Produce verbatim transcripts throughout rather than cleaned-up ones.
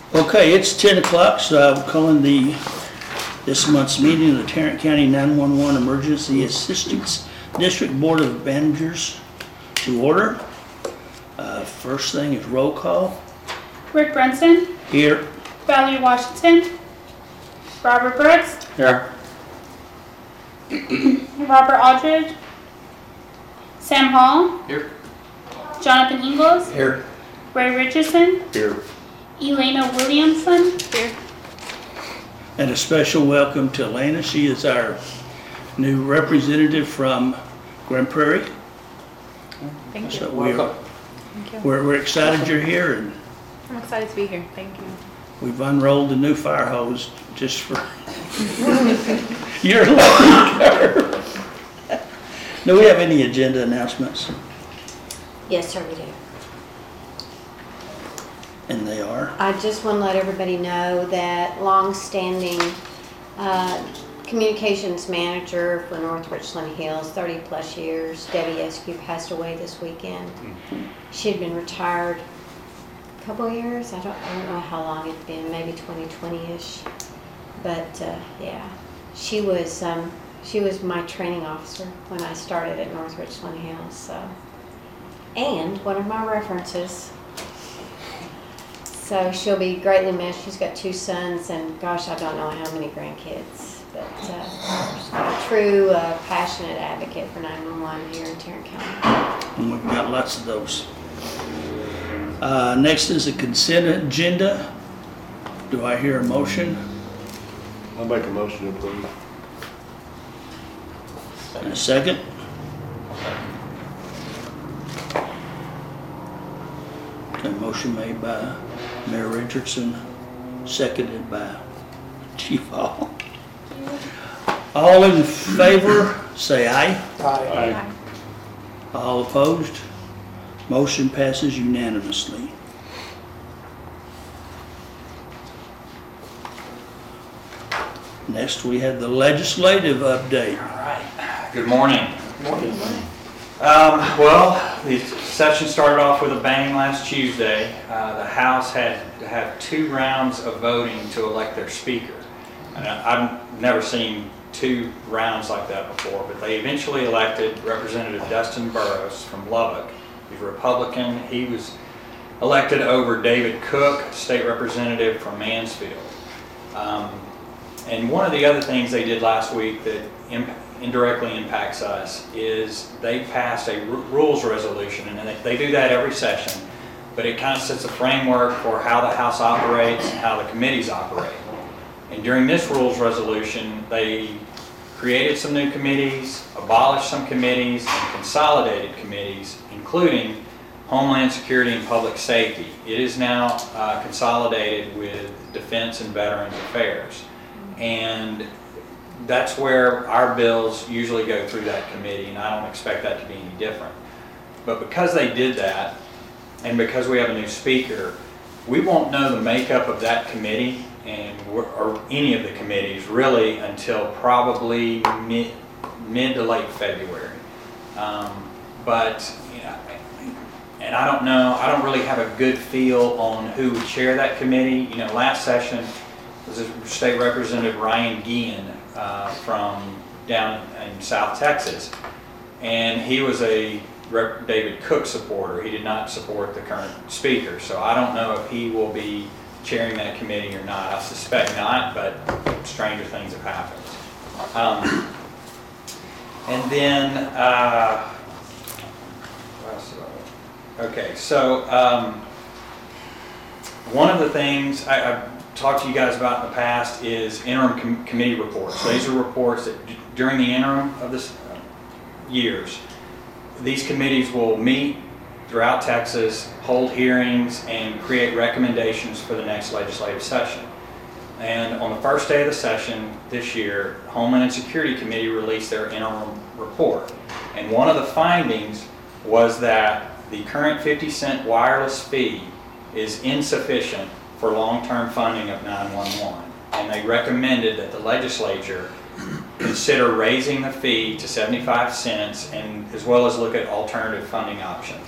Okay, it's ten o'clock, so I'm calling the, this month's meeting of the Tarrant County nine one one Emergency Assistance District Board of Managers to order. Uh, first thing is roll call. Rick Brunston. Here. Valerie Washington. Robert Brooks. Here. Robert Aldridge. Sam Hall. Here. Jonathan Ingles. Here. Ray Richardson. Here. Elena Williamson. Here. And a special welcome to Elena. She is our new representative from Grand Prairie. Thank you. So we're, Thank you. we're, we're excited you're here, and I'm excited to be here. Thank you. we've unrolled the new fire hose just for your learning curve. Do we have any agenda announcements? Yes, sir, we do. And they are? I just want to let everybody know that long-standing uh, communications manager for North Richland Hills, thirty plus years, Debbie Eskew, passed away this weekend. She had been retired a couple of years. I don't, I don't know how long it'd been, maybe twenty twenty-ish. But uh, yeah, she was um, she was my training officer when I started at North Richland Hills. So, and one of my references. So she'll be greatly missed. She's got two sons, and gosh, I don't know how many grandkids. But uh, she's a true, uh, passionate advocate for nine one one here in Tarrant County. And we've got lots of those. Uh, next is a consent agenda. Do I hear a motion? I'll make a motion to approve. And a second? Okay, motion made by Mayor Richardson, seconded by Chief Hall. All in favor, say aye. Aye. All opposed? Motion passes unanimously. Next, we have the legislative update. All right. Good morning. Good morning. Um, well, the session started off with a bang last Tuesday. Uh, the House had to have two rounds of voting to elect their speaker. And I, I've never seen two rounds like that before, but they eventually elected Representative Dustin Burrows from Lubbock. He's a Republican. He was elected over David Cook, state representative from Mansfield. Um, and one of the other things they did last week that imp indirectly impacts us is they passed a rules resolution, and they, they do that every session, but it kind of sets a framework for how the House operates and how the committees operate. And during this rules resolution, they created some new committees, abolished some committees, and consolidated committees, including Homeland Security and Public Safety. It is now uh, consolidated with Defense and Veterans Affairs. And that's where our bills usually go through that committee, and I don't expect that to be any different. But because they did that, and because we have a new speaker, we won't know the makeup of that committee and or any of the committees really until probably mid, mid to late February. Um, but you know, and I don't know, I don't really have a good feel on who would chair that committee. You know, last session was State Representative Ryan Guillen uh, from down in South Texas, and he was a Rep David Cook supporter. He did not support the current speaker, so I don't know if he will be chairing that committee or not. I suspect not, but stranger things have happened. Um, and then, uh, what else did I- okay, so um, one of the things I, I've talked to you guys about in the past is interim com committee reports. So these are reports that d during the interim of this uh, years, these committees will meet throughout Texas, hold hearings, and create recommendations for the next legislative session. And on the first day of the session this year, Homeland Security Committee released their interim report. And one of the findings was that the current fifty cent wireless fee is insufficient for long-term funding of nine one one. And they recommended that the legislature consider raising the fee to seventy-five cents, and as well as look at alternative funding options.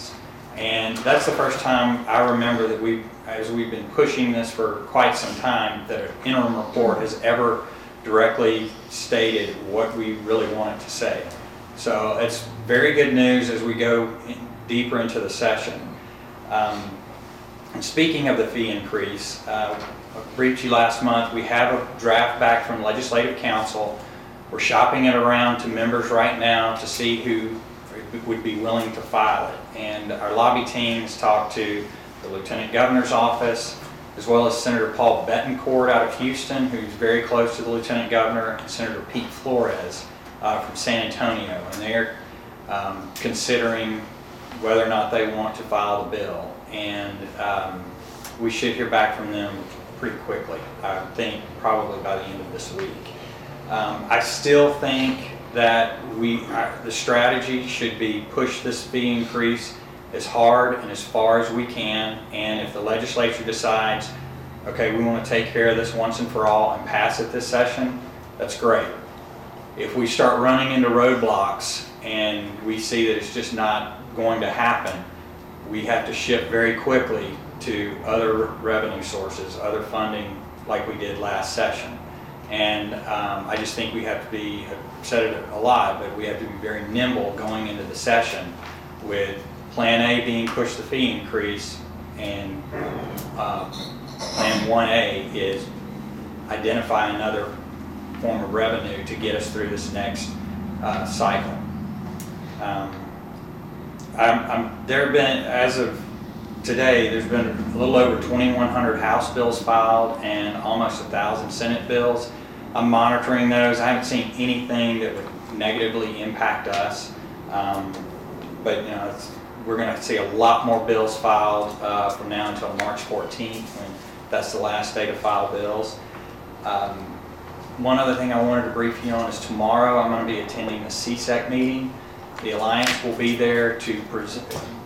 And that's the first time I remember that we, as we've been pushing this for quite some time, that an interim report has ever directly stated what we really want it to say. So it's very good news as we go in deeper into the session. Um, and speaking of the fee increase, uh, I briefed you last month, we have a draft back from Legislative Council. We're shopping it around to members right now to see who would be willing to file it. And our lobby team has talked to the Lieutenant Governor's office, as well as Senator Paul Bettencourt out of Houston, who's very close to the Lieutenant Governor, and Senator Pete Flores uh, from San Antonio. And they're um, considering whether or not they want to file the bill. And um, we should hear back from them pretty quickly. I think probably by the end of this week. Um, I still think that we, our, the strategy should be push this fee increase as hard and as far as we can, and if the legislature decides, okay, we want to take care of this once and for all and pass it this session, that's great. If we start running into roadblocks and we see that it's just not going to happen, we have to shift very quickly to other revenue sources, other funding like we did last session. And um, I just think we have to be, I've said it a lot, but we have to be very nimble going into the session, with Plan A being push the fee increase, and uh, Plan one A is identify another form of revenue to get us through this next uh, cycle. Um, I'm, I'm, there have been, as of today, there's been a little over twenty-one hundred House bills filed and almost a thousand Senate bills. I'm monitoring those. I haven't seen anything that would negatively impact us, um, but you know, it's, we're going to see a lot more bills filed uh, from now until March fourteenth, when that's the last day to file bills. Um, one other thing I wanted to brief you on is tomorrow I'm going to be attending the C SEC meeting. The Alliance will be there to present,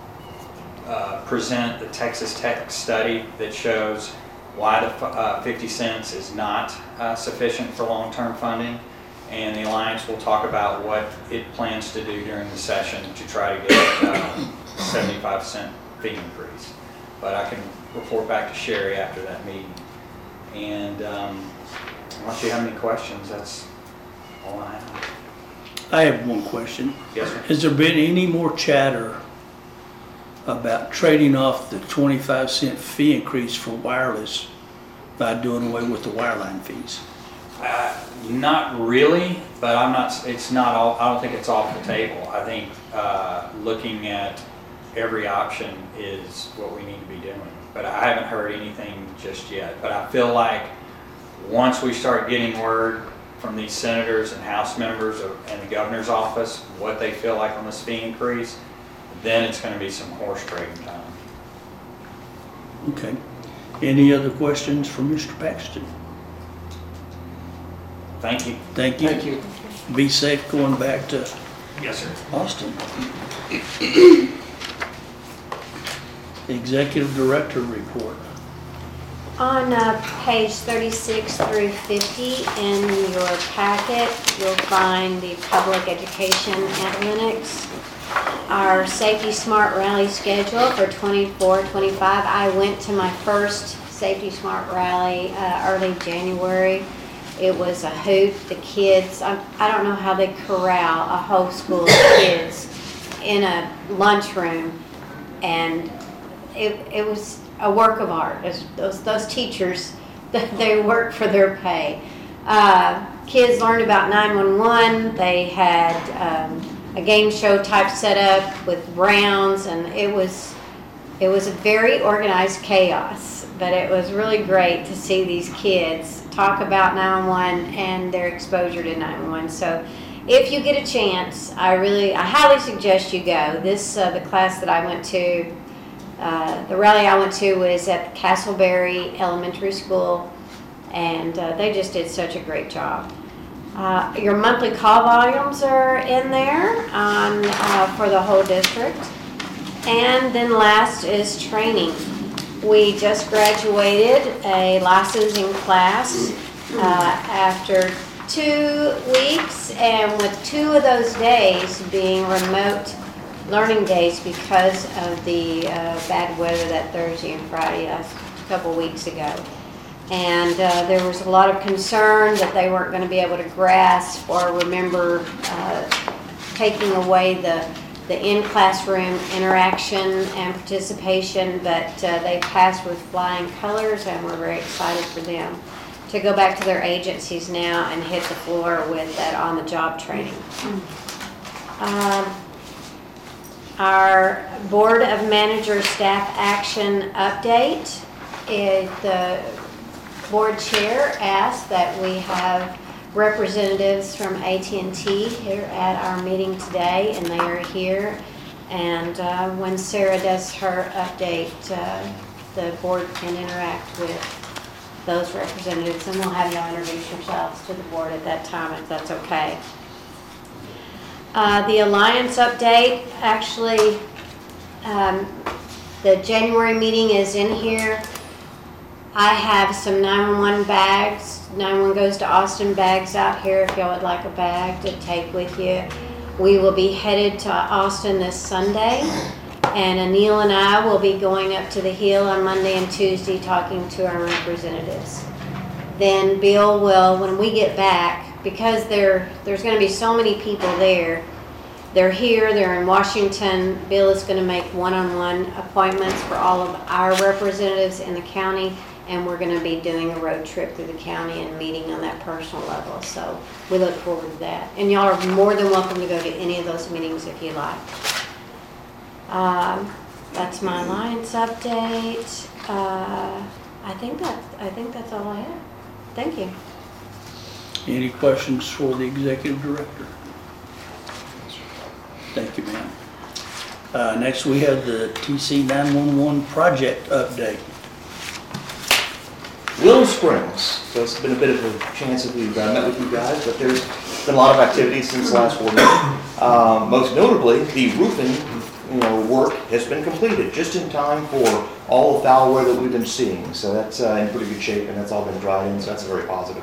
uh, present the Texas Tech study that shows why the uh, fifty cents is not uh, sufficient for long-term funding. And the Alliance will talk about what it plans to do during the session to try to get a uh, seventy-five cent fee increase. But I can report back to Sherry after that meeting. And um, unless you have any questions, that's all I have. I have one question. Yes, sir. Has there been any more chatter about trading off the twenty-five cent fee increase for wireless by doing away with the wireline fees? Uh, not really, but I'm not. It's not all. I don't think it's off the table. I think uh, looking at every option is what we need to be doing. But I haven't heard anything just yet. But I feel like once we start getting word from these senators and House members and the governor's office what they feel like on this fee increase, then it's going to be some horse trading time. Okay. Any other questions for Mister Paxton? Thank you. Thank you. Thank you. Be safe going back to Yes, sir. Austin. Executive Director report. On uh, page thirty-six through fifty in your packet, you'll find the public education analytics. Our Safety Smart Rally schedule for twenty-four twenty-five. I went to my first Safety Smart Rally uh, early January. It was a hoot. The kids, I, I don't know how they corral a whole school of kids in a lunchroom, and it, it was a work of art. Those, those teachers, they work for their pay. Uh, kids learned about nine one one. They had um, a game show type setup with rounds, and it was it was a very organized chaos. But it was really great to see these kids talk about nine one one and their exposure to nine one one. So if you get a chance, I really, I highly suggest you go. This, uh, the class that I went to, uh, the rally I went to was at Castleberry Elementary School, and uh, they just did such a great job. Uh, your monthly call volumes are in there on, uh, for the whole district. And then last is training. We just graduated a licensing class uh, after two weeks, and with two of those days being remote learning days because of the uh, bad weather that Thursday and Friday last couple weeks ago. And uh, there was a lot of concern that they weren't going to be able to grasp or remember uh, taking away the, the in-classroom interaction and participation, but uh, they passed with flying colors, and we're very excited for them to go back to their agencies now and hit the floor with that on-the-job training. Um, our Board of Managers Staff Action Update is the board chair asked that we have representatives from A T and T here at our meeting today, and they are here. And uh, when Sarah does her update, uh, the board can interact with those representatives, and we'll have y'all introduce yourselves to the board at that time, if that's okay. Uh, the Alliance update, actually, um, the January meeting is in here. I have some nine one one bags, nine one one goes to Austin bags out here if y'all would like a bag to take with you. We will be headed to Austin this Sunday, and Anil and I will be going up to the Hill on Monday and Tuesday talking to our representatives. Then Bill will, when we get back, because there there's going to be so many people there, they're here, they're in Washington, Bill is going to make one-on-one appointments for all of our representatives in the county, and we're going to be doing a road trip through the county and meeting on that personal level. So we look forward to that. And y'all are more than welcome to go to any of those meetings if you like. Um, that's my Alliance update. Uh, I think that I think that's all I have. Thank you. Any questions for the executive director? Thank you, ma'am. Uh, next, we have the T C nine one one project update. Willow Springs. So it's been a bit of a chance that we've uh, met with you guys, but there's been a lot of activity since the last board meeting. Um, most notably, the roofing, you know, work has been completed just in time for all the foul weather that we've been seeing. So that's uh, in pretty good shape, and that's all been dried in. So that's very positive.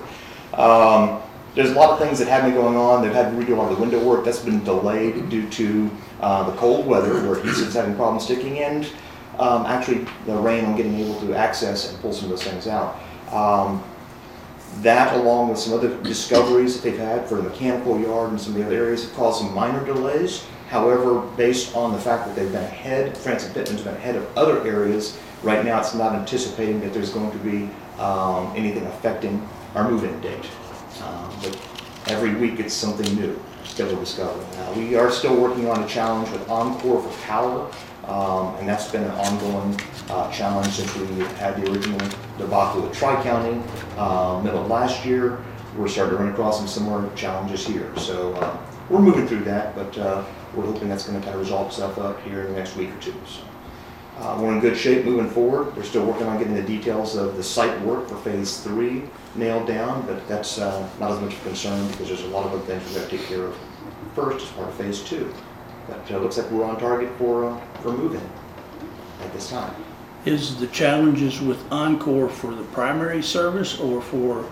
Um, there's a lot of things that have been going on. They've had to redo a lot of the window work. That's been delayed due to uh, the cold weather, where adhesives having problems sticking in. Um, actually, the rain on getting able to access and pull some of those things out. Um, that, along with some other discoveries that they've had for the mechanical yard and some of the other areas, have caused some minor delays. However, based on the fact that they've been ahead, Francis Pittman's been ahead of other areas, right now it's not anticipating that there's going to be um, anything affecting our move-in date. Um, but every week it's something new that we're discovering. Uh, we are still working on a challenge with Encore for power. Um, and that's been an ongoing uh, challenge since we had the original debacle with Tri-County uh, middle of last year. We're starting to run across some similar challenges here. So uh, we're moving through that, but uh, we're hoping that's going to kind of resolve itself up here in the next week or two. So uh, we're in good shape moving forward. They're still working on getting the details of the site work for phase three nailed down, but that's uh, not as much of a concern because there's a lot of other things we've got to take care of first as part of phase two. But uh, looks like we're on target for uh, for moving at this time. Is the challenges with Encore for the primary service or for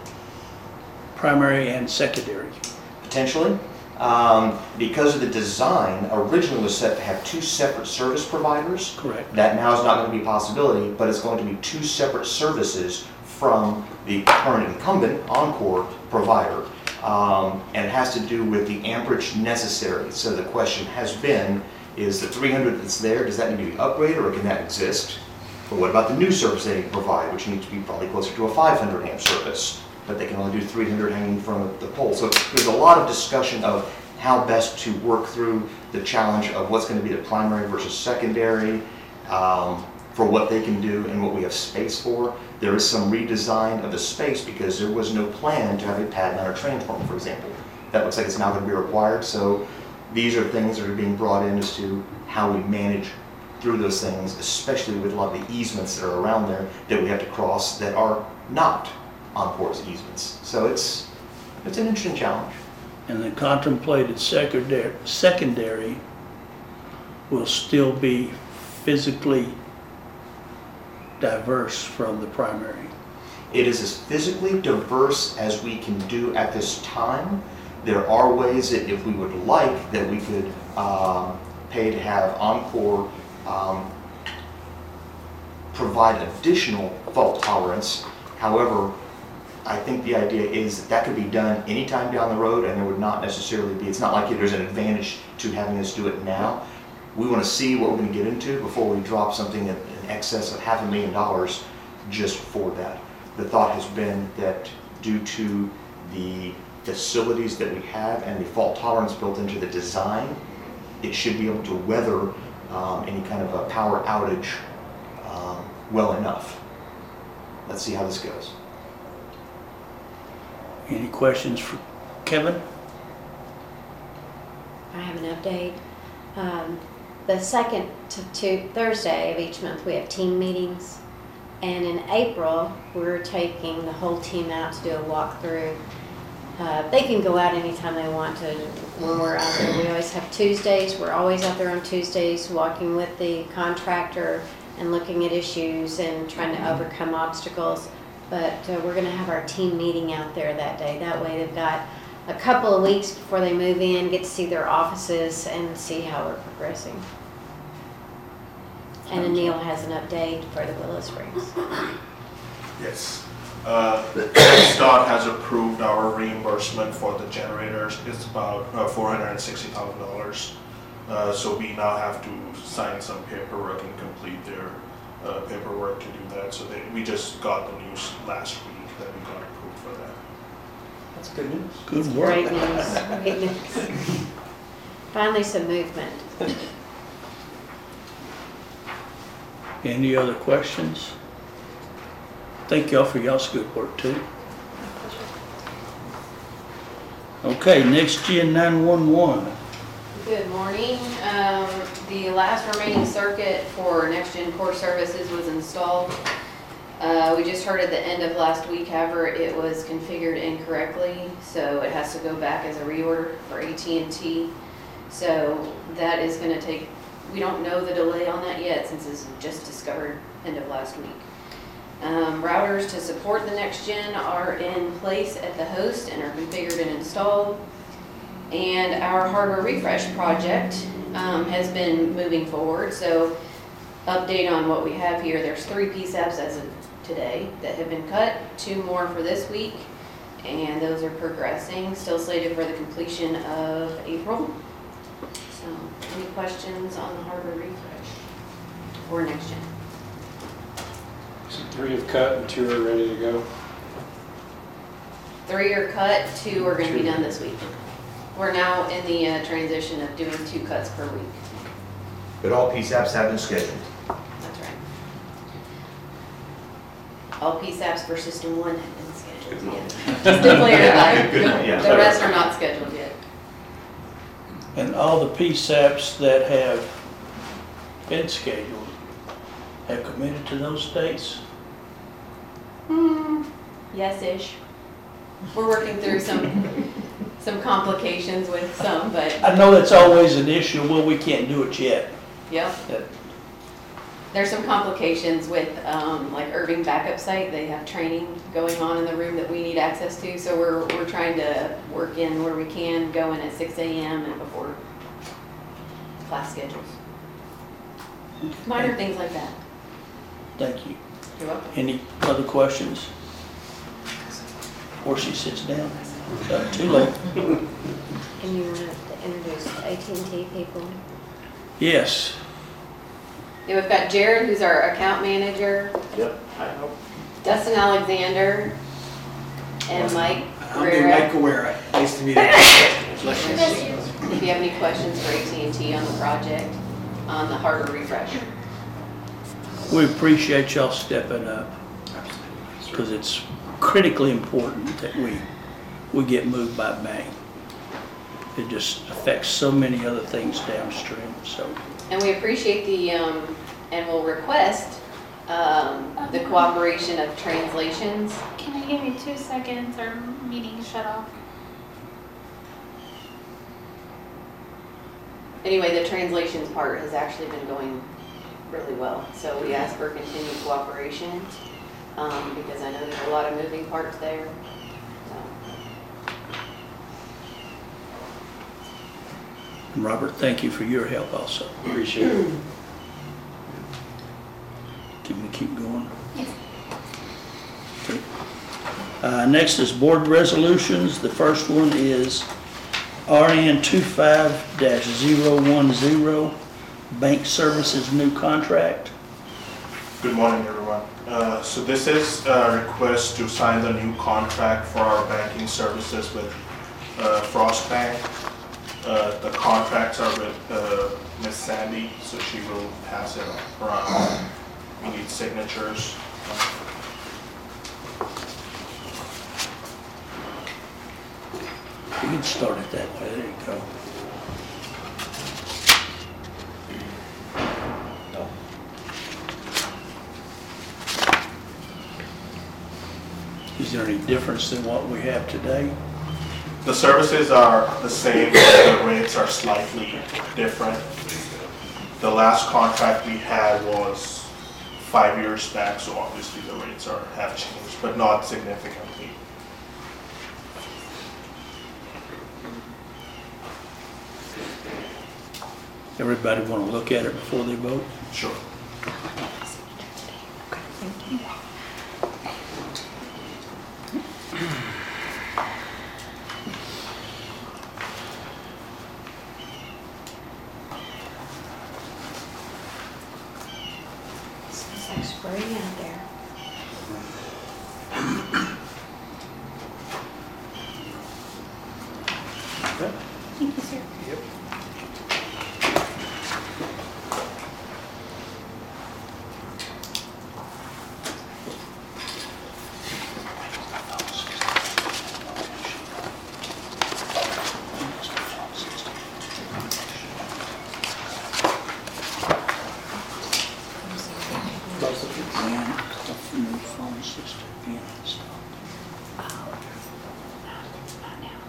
primary and secondary? Potentially. Um, because of the design, originally was set to have two separate service providers. Correct. That now is not going to be a possibility, but it's going to be two separate services from the current incumbent Encore provider. Um, and it has to do with the amperage necessary. So the question has been, is the three hundred that's there, does that need to be upgraded or can that exist? But what about the new service they provide, which needs to be probably closer to a five hundred amp service, but they can only do three hundred hanging from the pole. So there's a lot of discussion of how best to work through the challenge of what's going to be the primary versus secondary, um, for what they can do and what we have space for. There is some redesign of the space because there was no plan to have a pad mounted transformer, for example. That looks like it's now going to be required. So these are things that are being brought in as to how we manage through those things, especially with a lot of the easements that are around there that we have to cross that are not Encore's easements. So it's it's an interesting challenge. And the contemplated secondary, secondary will still be physically diverse from the primary. It is as physically diverse as we can do at this time. There are ways that if we would like that we could um, pay to have Encore um, provide additional fault tolerance. However, I think the idea is that that could be done anytime down the road, and there would not necessarily be, it's not like there's an advantage to having us do it now. We want to see what we're going to get into before we drop something in excess of half a million dollars just for that. The thought has been that due to the facilities that we have and the fault tolerance built into the design, it should be able to weather um, any kind of a power outage um, well enough. Let's see how this goes. Any questions for Kevin? I have an update. Um, the second to, to Thursday of each month, we have team meetings. And in April, we're taking the whole team out to do a walkthrough. Uh, they can go out anytime they want to when we're out there. We always have Tuesdays. We're always out there on Tuesdays walking with the contractor and looking at issues and trying to overcome obstacles. But uh, we're going to have our team meeting out there that day. That way they've got a couple of weeks before they move in, get to see their offices and see how we're progressing. And Anil has an update for the Willow Springs. Yes. Uh, S D O T has approved our reimbursement for the generators. It's about uh, four hundred sixty thousand dollars. Uh, so we now have to sign some paperwork and complete their uh, paperwork to do that. So they, we just got the news last week that we got approved for that. That's good news. Good work. Great news. Great news. Finally, some movement. Any other questions? Thank y'all for y'all's good work too. Okay, next gen nine one one. Good morning. Um, the last remaining circuit for Next Gen Core Services was installed. Uh, we just heard at the end of last week, however, it was configured incorrectly, so it has to go back as a reorder for A T and T. So that is going to take, we don't know the delay on that yet since it's just discovered end of last week. Um, routers to support the Next Gen are in place at the host and are configured and installed. And our hardware refresh project um, has been moving forward. So update on what we have here. There's three P SAPs as of today that have been cut, two more for this week, and those are progressing, still slated for the completion of April. So any questions on the hardware refresh or Next Gen? So three have cut and two are ready to go. Three are cut, two are going to be done this week. We're now in the uh, transition of doing two cuts per week. But all P SAPs have been scheduled. That's right. All P SAPs for System one have been scheduled yet. Just to clarify, Good, yeah. the rest are not scheduled yet. And all the P SAPs that have been scheduled have committed to those dates? Hmm, yes-ish. We're working through some some complications with some, but I know that's always an issue. Well, we can't do it yet. yeah. That- There's some complications with um, like Irving Backup Site. They have training going on in the room that we need access to, so we're we're trying to work in where we can, go in at six A M and before class schedules. Minor things like that. Thank you. You're welcome. Any other questions? Before she sits down? Uh, Too late. And you want to introduce the A T and T people? Yes. Yeah, we've got Jared, who's our account manager, Yep, I hope. Dustin Alexander, and Mike I'm Mike Guerrero. Guerrero. Nice to meet you. If you have any questions for A T and T on the project, on the hardware refresh. We appreciate y'all stepping up because it's critically important that we, we get moved by bang. It just affects so many other things downstream, so. And we appreciate the, um, and will request um, the cooperation of translations. Can I give you two seconds? Our meeting shut off. Anyway, the translations part has actually been going really well. So we ask for continued cooperation um, because I know there's a lot of moving parts there. So. And Robert, thank you for your help also. Appreciate it. Can we keep going? Yes. Okay. Uh, next is board resolutions. The first one is R N twenty-five dash zero one zero, Bank Services New Contract. Good morning, everyone. Uh, So this is a request to sign the new contract for our banking services with uh, Frost Bank. Uh, The contracts are with uh, Miss Sandy, so she will pass it around. We need signatures. You can start it that way. There you go. Is there any difference in what we have today? The services are the same, but the rates are slightly different. The last contract we had was five years back, so obviously the rates are, have changed, but not significantly. Everybody want to look at it before they vote? Sure. Smells like spring out there. Thank you, sir. And the new phone system being installed. Not now.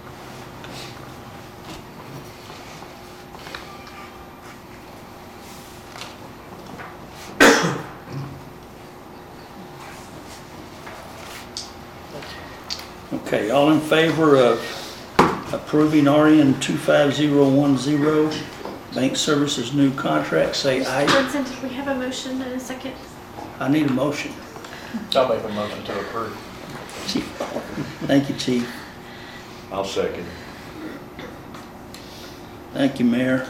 Okay, all in favor of approving R N two five zero one zero, Bank Services New Contract, say aye. Johnson, did we have a motion and a second? I need a motion. I'll make a motion to approve. Chief. Thank you, Chief. I'll second. Thank you, Mayor.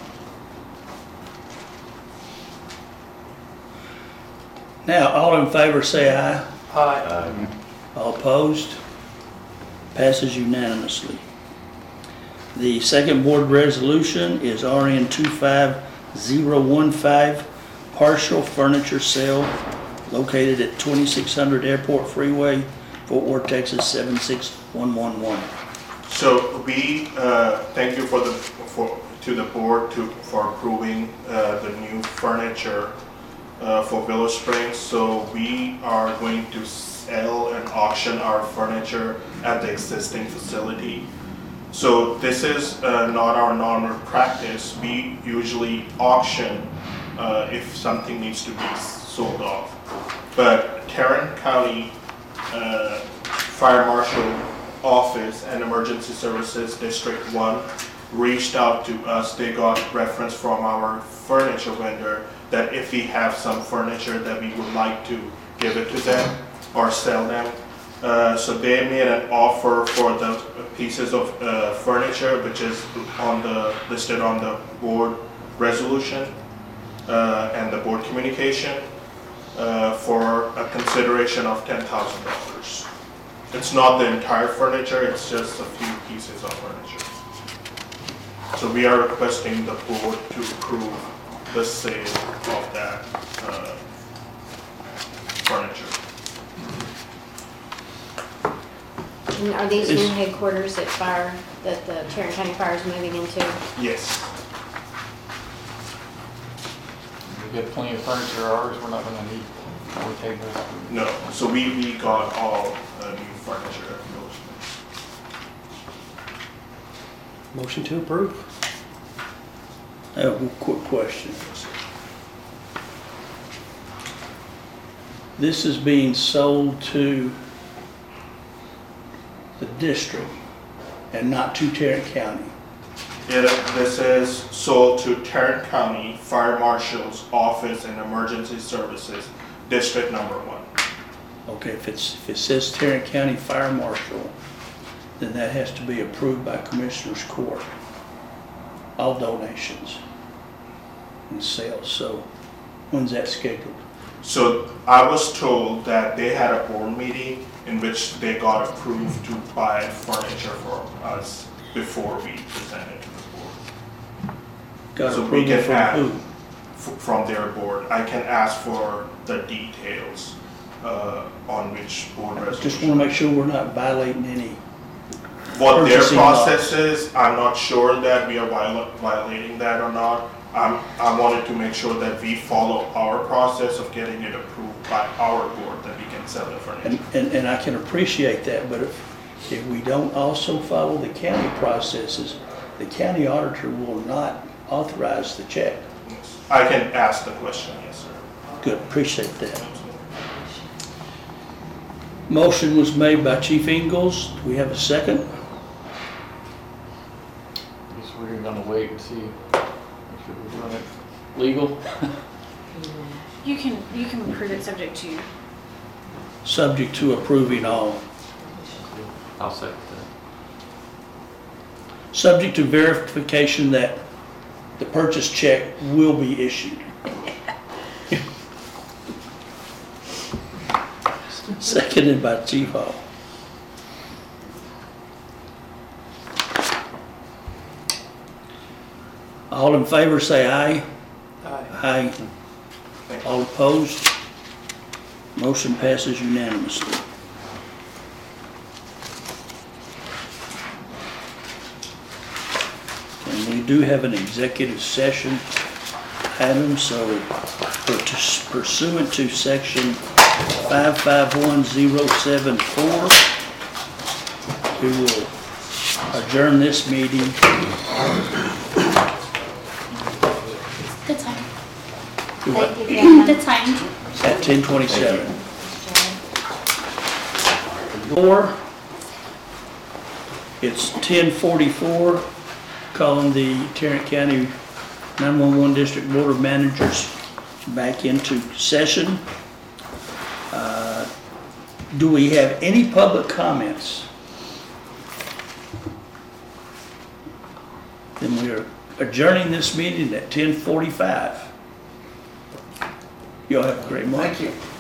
Now, all in favor say aye. Aye. All opposed? Passes unanimously. The second board resolution is R N two five zero one five, partial furniture sale located at twenty-six hundred Airport Freeway, Fort Worth, Texas seven six one one one. So we, uh, thank you for the, for, to the board to, for approving uh, the new furniture uh, for Willow Springs. So we are going to sell and auction our furniture at the existing facility. So this is uh, not our normal practice. We usually auction uh, if something needs to be sold off. But Tarrant County uh, Fire Marshal Office and Emergency Services District one reached out to us. They got reference from our furniture vendor that if we have some furniture that we would like to give it to them or sell them. Uh, so they made an offer for the pieces of uh, furniture, which is on the listed on the board resolution uh, and the board communication uh, for a consideration of ten thousand dollars. It's not the entire furniture, it's just a few pieces of furniture. So we are requesting the board to approve the sale of that uh, furniture. And are these Is- new headquarters that fire, that the Tarrant County Fire is moving into? Yes. We get plenty of furniture ours, we're not gonna need more tables. No, so we, we got all uh, new furniture at those. Motion to approve. I have a quick question. This is being sold to the district and not to Tarrant County. It, this is sold to Tarrant County Fire Marshal's Office and Emergency Services, District Number One. Okay, if it's, if it says Tarrant County Fire Marshal, then that has to be approved by Commissioners Court. All donations and sales. So when's that scheduled? So I was told that they had a board meeting in which they got approved to buy furniture for us before we presented to the board. Got So we approval can from have- who? F- From their board. I can ask for the details uh, on which board Just resolution. want to make sure we're not violating any. What their purchasing laws. process is, I'm not sure that we are viola- violating that or not. I'm, I wanted to make sure that we follow our process of getting it approved by our board, that we can sell the furniture. And, and, and I can appreciate that, but if, if we don't also follow the county processes, the county auditor will not authorize the check. Yes. I can ask the question, yes, sir. Good, appreciate that. Motion was made by Chief Ingalls. Do we have a second? Guess we're gonna wait and see, make sure we're doing it legal. You can, you can approve it subject to. Subject to approving all. I'll second that. Subject to verification that the purchase check will be issued. Seconded by Chief Hall. All in favor say aye. Aye. Aye. All opposed? Motion passes unanimously. And we do have an executive session item, so pursuant to section five five one zero seven four, we will adjourn this meeting. The time. to what? Thank you, Kevin. The time. At ten twenty-seven. Four, it's ten forty-four, calling the Tarrant County nine one one District Board of Managers back into session. Uh, Do we have any public comments? Then we are adjourning this meeting at ten forty-five. Y'all have a great morning. Thank you.